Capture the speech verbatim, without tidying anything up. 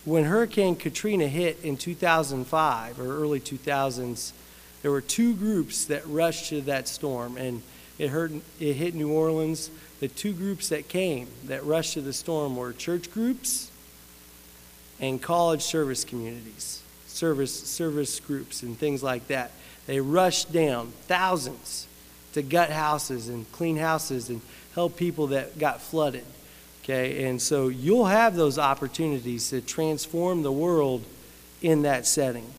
when Hurricane Katrina hit in two thousand five or early two thousands, there were two groups that rushed to that storm, and it, hurt, it hit New Orleans. The two groups that came, that rushed to the storm, were church groups and college service communities, service, service groups and things like that. They rushed down, thousands, to gut houses and clean houses and help people that got flooded. Okay, and so you'll have those opportunities to transform the world in that setting.